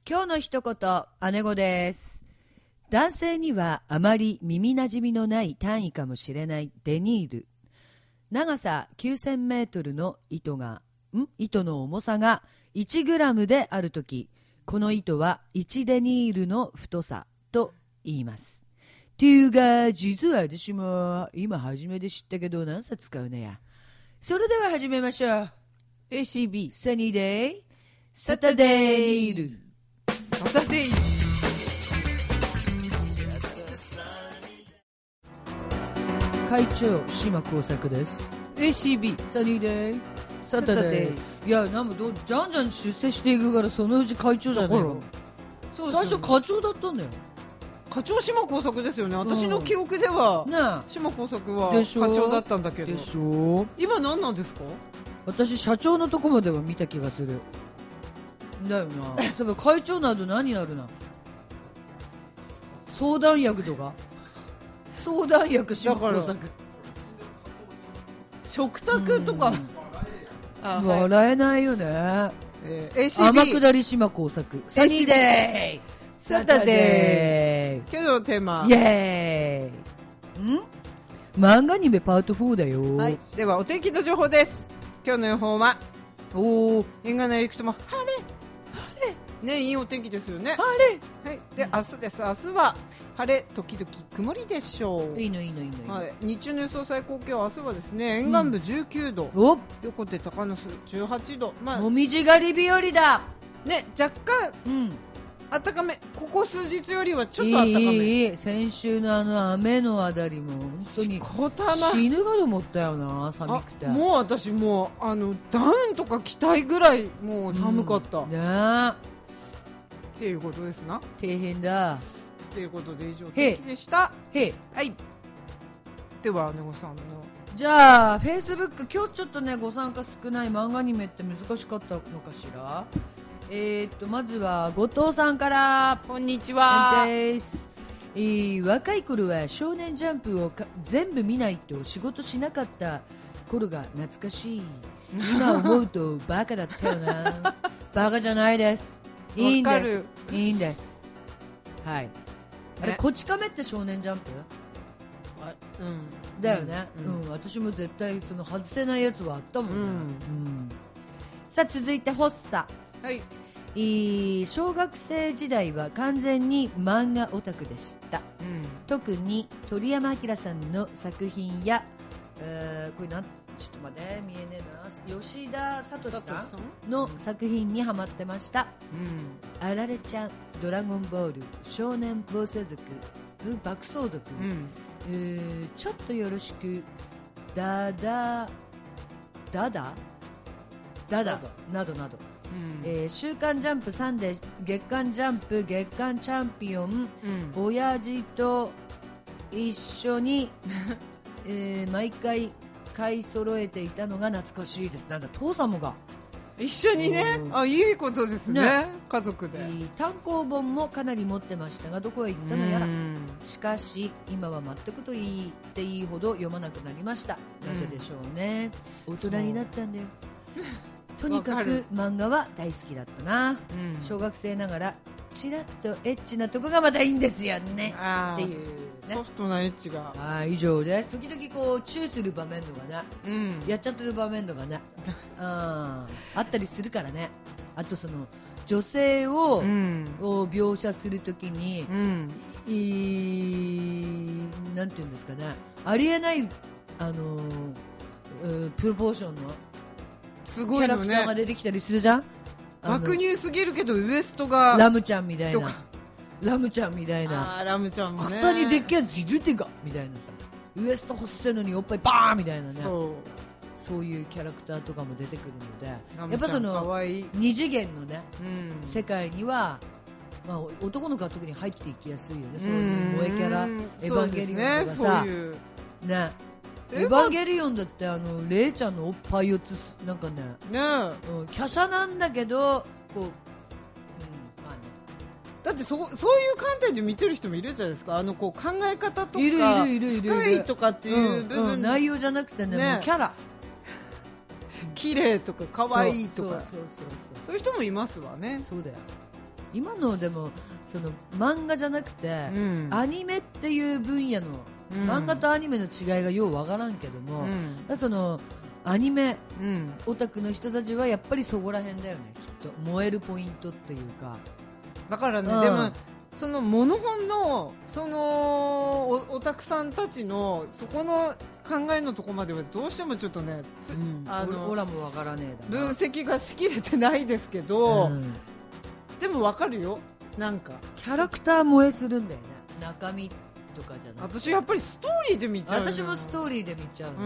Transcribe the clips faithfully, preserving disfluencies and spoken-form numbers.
今日の一言、姉子です。男性にはあまり耳なじみのない単位かもしれないデニール。長さきゅうせんメートルの糸が、ん糸の重さがいちグラムであるとき、この糸はいちデニールの太さと言います。っていうが、実は私も今初めて知ったけど何冊使うねや。それでは始めましょう。 エーシービーサニーデイサタデーニールサタデー会長島耕作です。 エーシービーサニーデイサタデー。いや、なんかどじゃんじゃん出世していくから、そのうち会長じゃねえの。 そう最初課長だったんだよ。 課長島耕作ですよね。私の記憶では、 ねえ、 島耕作はでしょ課長だったんだけど。 でしょ。 今何なんですか？ 私社長のとこまでは見た気がするだよな。そういえば会長など何になるな。相談役とか相談役島耕作。 食卓とか、あ、はい、 笑えないよね。 えー、エーシービー天下り島耕作サニーデイサタデー。 今日のテーマ、 イエーイ。ん漫画アニメパートフォーだよ、 はい、ではお天気の情報です。今日の予報は、 おー、 沿岸の陸とも晴れ晴れね、いいお天気ですよね。 晴れ、はい、で明日です。明日は晴れ時々曇りでしょう。 れ。いいのいいのいいのいいの、 はい、日中の予想最高気温、明日はですね、沿岸部じゅうきゅうど、 お横手高野巣じゅうはちど、まあもみじ狩り日和だ。 ね、若干うん暖かめ、ここ数日よりはちょっと暖かめ。 いいいい、先週のあの雨のあたりも本当に死ぬかと思ったよな、寒くて。 もう私もうあのダウンとか着たいぐらいもう寒かった、 うん、ねっていうことですな。 大変だっていうことで以上天気でした。 へい、 はい、ではねごさんの、 じゃあフェイスブック、今日ちょっとねご参加少ない漫画アニメって難しかったのかしら。えー、っとまずは後藤さんから。 こんにちは。 です、えー、若い頃は少年ジャンプをか全部見ないと仕事しなかった頃が懐かしい。今思うとバカだったよな。バカじゃないです。いいんです。いいんです。はい。あれ、こち亀って少年ジャンプ？ あ、うん、 だよね、 うん、 うん、私も絶対その外せないやつはあったもんね、 うんうん、さあ続いてホッサ。 はい、 えー、小学生時代は完全に漫画オタクでした、 うん、 特に鳥山明さんの作品や、えー、これなんちょっと待って見えねえな、吉田聡さんの作品にハマってました、うん、あられちゃん、ドラゴンボール、少年暴走族、爆走族、うん、えー、ちょっとよろしく、ダダダダダダなどなど、うん、えー、週刊ジャンプ、サンデー、月刊ジャンプ、月刊チャンピオン、うん、親父と一緒に、えー、毎回買い揃えていたのが懐かしいです。なんだ父様が一緒にね、あ、いいことです ね, ね家族で、えー、単行本もかなり持ってましたがどこへ行ったのやら。しかし今は全くと言っていいほど読まなくなりました。なぜでしょうね、うん、大人になったんだよ。とにかく漫画は大好きだったな、うん、小学生ながらチラッとエッチなとこがまたいいんですよねっていう、ね、 ソフトなエッチが。 あ、以上です。時々こうチューする場面とかね、うん、やっちゃってる場面とかねあ, あったりするからね。あとその女性を、うん、を描写するときに、うん、いなんていうんですかね、ありえないあのプロポーションのすごいの、ね、 キャラクターが出てきたりするじゃん。 爆乳すぎるけどウエストがラムちゃんみたいな、ラムちゃんみたいな、 あラムちゃんもね、 肩にでっけえやついるてかみたいなさ、ウエスト細せのにおっぱいバーンみたいなね、そうそういうキャラクターとかも出てくるので、やっぱその二次元のね、うん、世界には、まあ、男の子は特に入っていきやすいよね。そういう萌えキャラ、エヴァンゲリオンとかさ、そういうね、エヴァンゲリオンだってあのレイちゃんのおっぱいをつなんかね、ね、うん、華奢なんだけどこう、うん、まあね、 だって そ, そういう観点で見てる人もいるじゃないですか。あのこう考え方とかいるいるいるいる深いとかっていう部分、うんうん、 内容じゃなくて ね, ねもうキャラ綺麗とか可愛いとか、そうそうそうそう、 そうそういう人もいますわね。 そうだよ。 今のでもその漫画じゃなくて、うん、アニメっていう分野の、うん、漫画とアニメの違いがようわからんけども、うん、だそのアニメ、うん、オタクの人たちはやっぱりそこら辺だよね、きっと燃えるポイントっていうか。 だからね、うん、でもそのモノホンのそのオタクさんたちのそこの考えのところまではどうしてもちょっとね、 うん、あのオラもわからねえだな、分析がしきれてないですけど、うん、でもわかるよ、なんかキャラクター萌えするんだよね、中身とかじゃなくて。 私やっぱりストーリーで見ちゃう。 私もストーリーで見ちゃう、うん、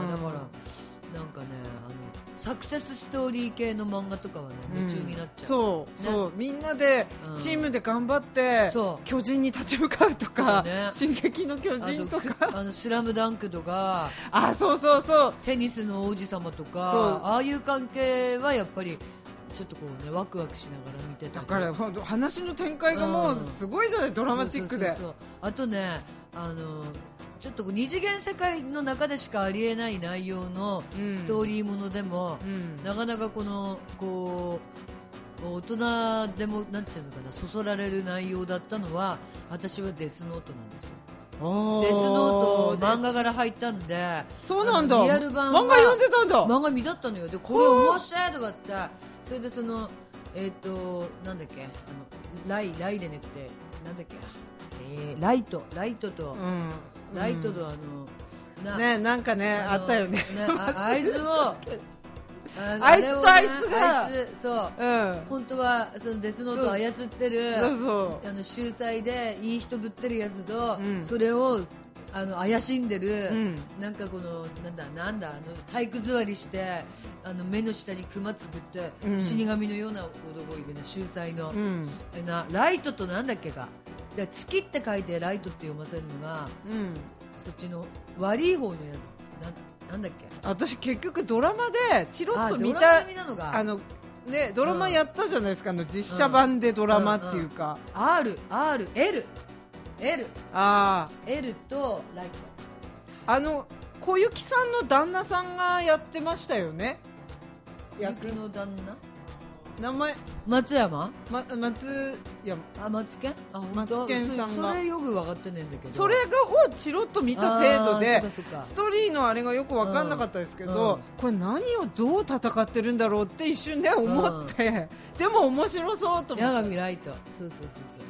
だからなんかね、あのサクセスストーリー系の漫画とかはね、夢中になっちゃう、 うん、そう、ね、そう、みんなでチームで頑張って、うん、巨人に立ち向かうとか、ね、進撃の巨人とか、 あのスラムダンクとか、 あ、そうそうそう、 テニスの王子様とか、ああいう関係はやっぱりちょっとこうね、ワクワクしながら見てた。 だから話の展開がもうすごいじゃない、うん、ドラマチックで。そうそうそうそう、 あとね、あのちょっと二次元世界の中でしかありえない内容のストーリーものでも、うん、なかなかこのこう大人でもなんていうのかな、そそられる内容だったのは、私はデスノートなんですよ。デスノート漫画から入ったんで。 そうなんだ、 リアル版は漫画読んでたんだ。 漫画見だったのよ。でこれ面白いとかって、それでそのえっ、ー、となんだっけ、あのライライでねってなんだっけ、えー、ライトライトと、うんライトとあの、 なね、なんかね、あったよね。ね、 あ、あいつをあ, あいつとあいつが、 あいつそう、うん、本当はそのデスノートを操ってる、そうそうあの秀才でいい人ぶってるやつと、うん、それをあの怪しんでる、うん、なんかこのなんだなんだあの体育座りしてあの目の下にクマつぶって、うん、死神のような男いるね、秀才の、うん、なライトとなんだっけか。で月って書いてライトって読ませるのが、うん、そっちの悪い方のやつ な, なんだっけ。 私結局ドラマでチロッと見た、あのね、ドラマやったじゃないですか、うん、あの実写版でドラマっていうか、 うんうんうん、R、R、L、L、 あ L とライト、 あの小雪さんの旦那さんがやってましたよね。 役の旦那名前松山、 ま、松山あ松健あ松健さんがそ, それよく分かってねえんだけど、 それがをチロッと見た程度でストーリーのあれがよく分かんなかったですけど、これ何をどう戦ってるんだろうって一瞬で思って、でも面白そうと思って。 八神ライト、そうそうそうそう、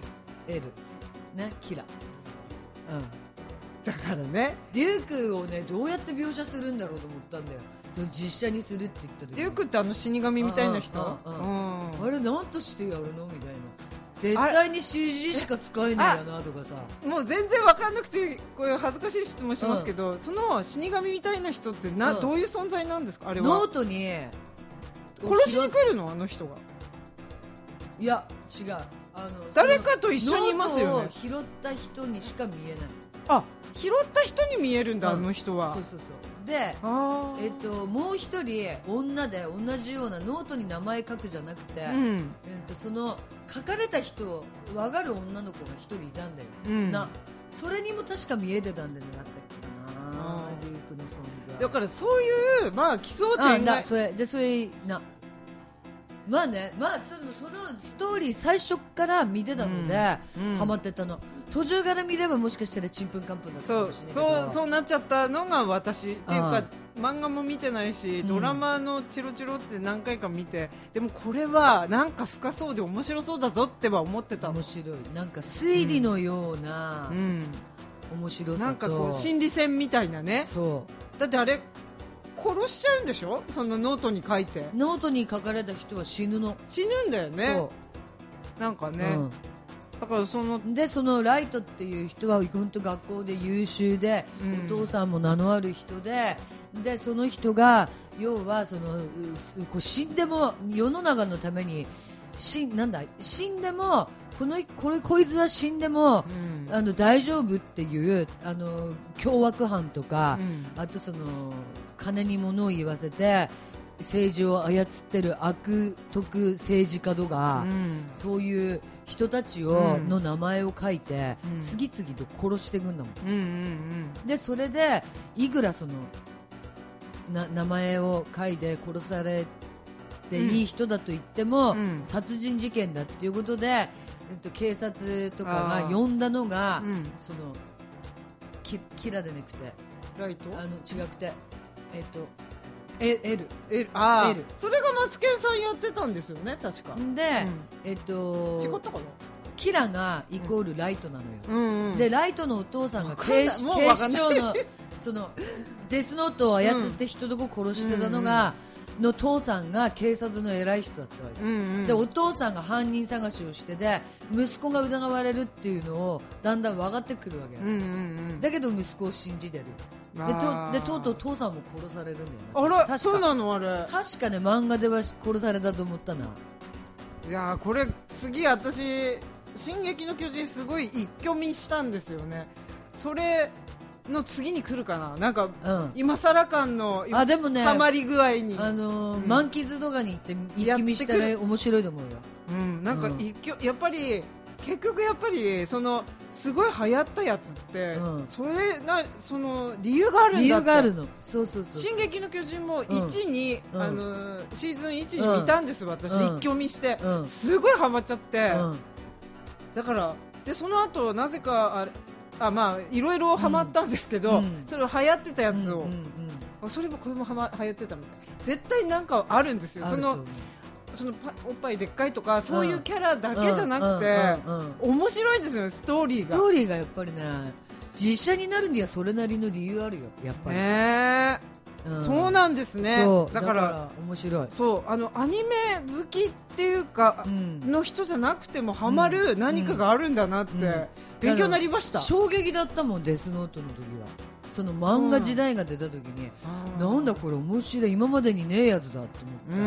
L ね、キラ、 うん、だからね、 デュークをねどうやって描写するんだろうと思ったんだよ、その実写にするって言った時。 デュークってあの死神みたいな人、 あ, あ, あ, あ, あれ何としてやるのみたいな、絶対に シージー しか使えないよなとかさ、 もう全然分かんなくてこういう恥ずかしい質問しますけど、うん、その死神みたいな人ってな、うん、どういう存在なんですか。あれはノートに殺しに来るの、あの人が。 いや違う、あの誰かと一緒にいますよね。 ノートを拾った人にしか見えない。 あ、拾った人に見えるんだ、うん、あの人は。 そうそうそうで、えっと、もう一人女で同じようなノートに名前書くじゃなくて、うん、えっと、その書かれた人を分かる女の子が一人いたんだよ、うん、なそれにも確か見えてたんだよね、あったっけな、リュークの存在だから、そういう、まあ、奇想天外、それでそれなまあね、まあ、その、そのストーリー最初から見てたので、うんうん、ハマってたの。途中から見ればもしかしたらちんぷんかんぷんだったかもしれないけど、 そうそうそうなっちゃったのが私っていうか、漫画も見てないし、ドラマのチロチロって何回か見て、でもこれはなんか深そうで面白そうだぞっては思ってたの。 面白い、なんか推理のような、うん、面白さとなんかこう心理戦みたいなね。そうだってあれ殺しちゃうんでしょ、そのノートに書いて。 ノートに書かれた人は死ぬの。 死ぬんだよね。そうなんかね、うん、だからそのでそのライトっていう人は本当学校で優秀で、うん、お父さんも名のある人で、でその人が要はそのこう死んでも世の中のために死なんだ死んでもこのこれこいつは死んでも、うん、あの大丈夫っていうあの凶悪犯とか、うん、あとその金に物を言わせて政治を操ってる悪徳政治家とか、うん、そういう人たちを、うん、の名前を書いて、うん、次々と殺していくんだもん、うんうんうん、でそれでいくらそのな名前を書いて殺されていい人だと言っても、 うん、 殺人事件だっていうことで、えっと、警察とかが呼んだのが、うん、そのキ, キラでなくてライトあの違くて、えっとL, L, あ L それがマツケンさんやってたんですよね確かで、 うん、えっと違ったかな、 キラがイコールライトなのよ、 うんうん、 でライトのお父さんが警視庁のそのデスノートを操って人どこ殺してたのが、うん、の父さんが警察の偉い人だったわけ、うんうん、でお父さんが犯人探しをしてで息子が疑われるっていうのをだんだん分かってくるわけ、うんうんうん、だけど息子を信じてるで と, でとうとう父さんも殺されるんだよね。 あれ確かそうなのあれ確かね漫画では殺されたと思ったな。 いやこれ次私進撃の巨人すごい一挙見したんですよね。それの次に来るかななんか、うん、今更感のあでもねハマり具合に、 あのーうん、満喫動画に行って一気見したら面白いと思うよ、 うん、なんか一挙、うん、やっぱり結局やっぱりそのすごい流行ったやつって、うん、それなその理由があるんだって理由があるのそうそうそう進撃の巨人もいちに、うん、あのシーズンいちに見たんです、うん、私、うん、一挙見して、うん、すごいハマっちゃって、うん、だからでその後なぜかあれあまあいろいろハマったんですけど、うん、それを流行ってたやつを、うんうんうん、それもこれもはま流行ってたみたい絶対なんかあるんですよそのそのおっぱいでっかいとかそういうキャラだけじゃなくて、うんうんうんうん、面白いですよストーリーがストーリーがやっぱりね実写になるにはそれなりの理由あるよやっぱり、 ねうん、そうなんですねだから、だから面白いそうあのアニメ好きっていうか、うん、の人じゃなくてもハマる何かがあるんだなって、うんうん勉強になりました衝撃だったもんデスノートの時はその漫画時代が出た時になんだこれ面白い今までにねえやつだって思った、うん、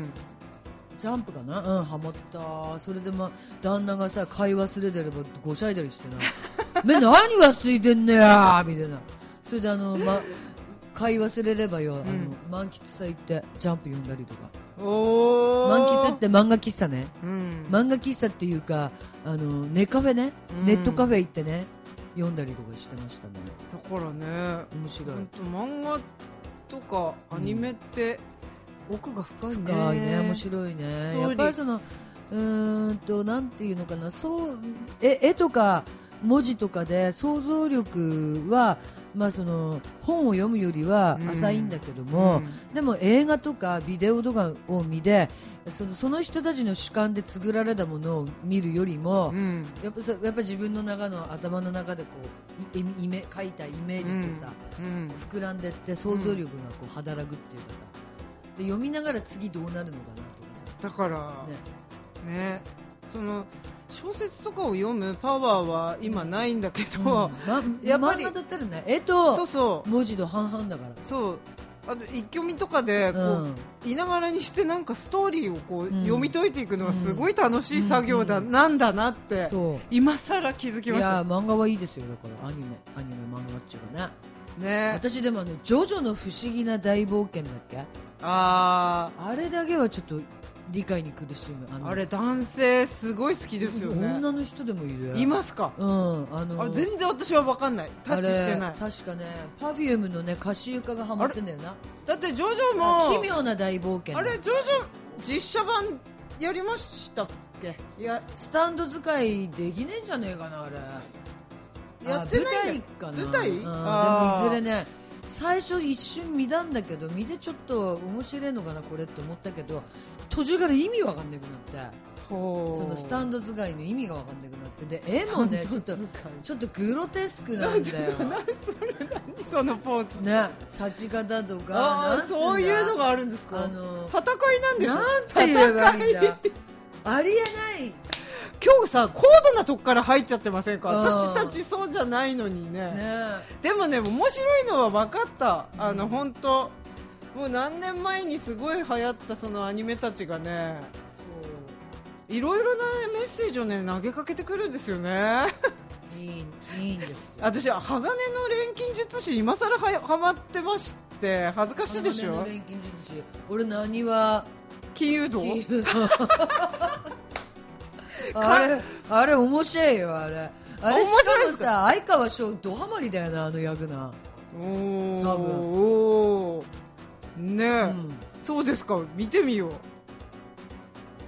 ジャンプかなうんハマったそれでまあ旦那がさ買い忘れてればごしゃいだりしてなめ何忘れてんねやみたいなそれであの、ま、買い忘れればよ、うん、あの満喫さ行ってジャンプ読んだりとかお満喫って漫画喫茶ね、うん、漫画喫茶っていうかあのネカフェね、うん、ネットカフェ行ってね読んだりとかしてましたねだからね面白い漫画とかアニメって奥が深いね、 深いね面白いねやっぱりそのうーんとなんていうのかなそう絵、絵とか文字とかで想像力はまあ、その本を読むよりは浅いんだけども、うん、でも映画とかビデオとかを見てその、その人たちの主観で作られたものを見るよりも、うん、やっぱ、やっぱ自分の中の頭の中でこうイメ描いたイメージとさ、うん、膨らんでいって想像力がこう働くっていうかさで読みながら次どうなるのかなとかさだからね、ねその小説とかを読むパワーは今ないんだけど、うんま、 やっぱり漫画だったらね絵と文字と半々だからそうあと一挙見とかでこう、うん、いながらにしてなんかストーリーをこう、うん、読み解いていくのがすごい楽しい作業だ、うん、なんだなって今更気づきました。いや漫画はいいですよだからアニメアニメ漫画っちゅうかねね私でもあのジョジョの不思議な大冒険だっけああれだけはちょっと理解に苦しむあ, あれ男性すごい好きですよね女の人でもいるよいますか、 うん、あのあ全然私は分かんないタッチしてない確かね パフューム のね歌詞床がハマってんだよなだってジョジョも奇妙な大冒険あれジョジョ実写版やりましたっけいやスタンド使いできねえんじゃねえかなあれやってない舞台かな舞台、うん、 でもいずれね最初一瞬見たんだけど見てちょっと面白いのかなこれって思ったけど途中から意味わかんなくなってそのスタンド使いの意味がわかんなくなってで絵もねちょっとちょっとグロテスクなんだよ何それ何そのポーズね立ち方とかあそういうのがあるんですかあの戦いなんでしょなんて言えばいいんだありえない今日さ高度なとこから入っちゃってませんか私たちそうじゃないのに ね, ねでもね面白いのは分かったあの、うん、本当もう何年前にすごい流行ったそのアニメたちがねいろいろなメッセージをね投げかけてくるんですよねいい、いいんですよ私は鋼の錬金術師今更ははまってまして恥ずかしいでしょ鋼の錬金術師俺何は金融道金融道あれあれ面白いよあれあれしかもさ相川翔ドハマりだよなあの役なおー多分おーねえ、うん、そうですか見てみよう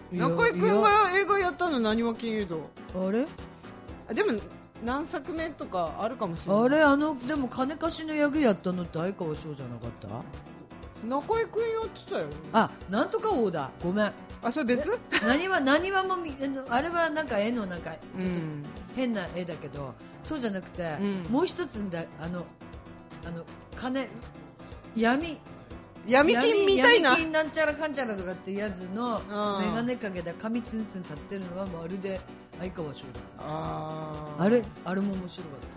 中居君が映画やったのなにわ金融道。 あれでも何作目とかあるかもしれない。 あれあのでも金貸しの役やったのって相川翔じゃなかった？ 中居君やってたよ。 あ、なんとか王だ。ごめん。 あ、それ別？ 何は何はもみあれはなんか絵のなんかちょっと変な絵だけど、うん、そうじゃなくて、うん、もう一つんだあのあの金闇闇金みたいな闇金なんちゃらかんちゃらとかってやつのメガネかけで髪ツンツン立ってるのはまるで相川翔だ。ああれあれも面白かった、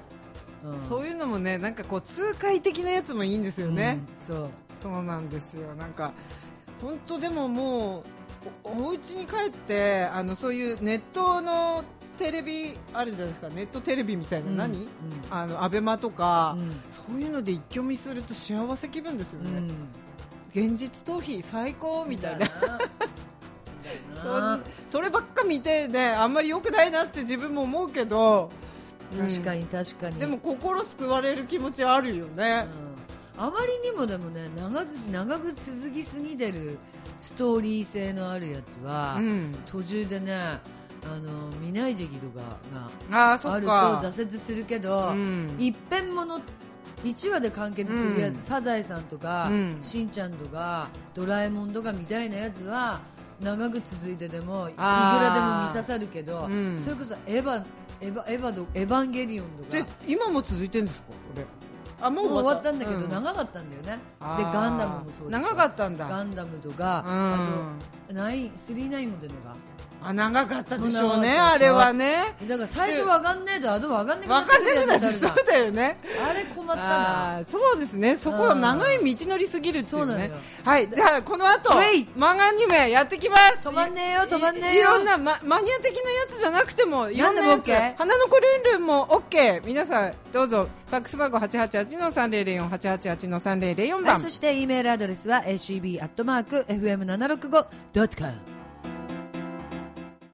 うん、そういうのもねなんかこう痛快的なやつもいいんですよね、 うん、そうそうなんですよ。なんか本当でももう お, お家に帰ってあのそういうネットのテレビあるじゃないですか。ネットテレビみたいな、うん、何、うん、あのアベマとか、うん、そういうので一挙見すると幸せ気分ですよね、うん、現実逃避最高みたいなそ, そればっか見てねあんまり良くないなって自分も思うけど、 確かに確かに、 でも心救われる気持ちはあるよね、 うん、あまりにもでもね 長, 長く続きすぎてるストーリー性のあるやつは、うん、途中でねあの見ない時期とかがあると挫折するけど、うん、一編ものいちわで完結するやつ、うん、サザエさんとか、うん、しんちゃんとかドラえもんとかみたいなやつは長く続いてでもいくらでも見刺さるけど、うん、それこそエヴァエヴァエヴァドエヴァンゲリオンとかで今も続いてるんですか？これあもう終わったんだけど、うん、長かったんだよね。でガンダムもそうです。 長かったんだ。 ガンダムとか、うん、あとナインスリーナインも出るのがあ長かったでしょうねあれはね。 だから最初わかんねえとあとわかんねえわかんねえだそうだよね。 あれ困ったな。 あそうですね。そこは長い道のりすぎるっていうね。はいじゃあこの後漫画アニメやってきます。 止まんねえよ止まんねえよ。 いろんな、ま、マニア的なやつじゃなくてもいろんなやつ。花の子ルンルンも OK。 皆さんどうぞファックス番号 はちはちはちのさんぜろぜろよん はちはちはちのさんぜろぜろよん 番、 はい、そして E メールアドレスは エーシービー アットマーク エフエムななひゃくろくじゅうご ドットコム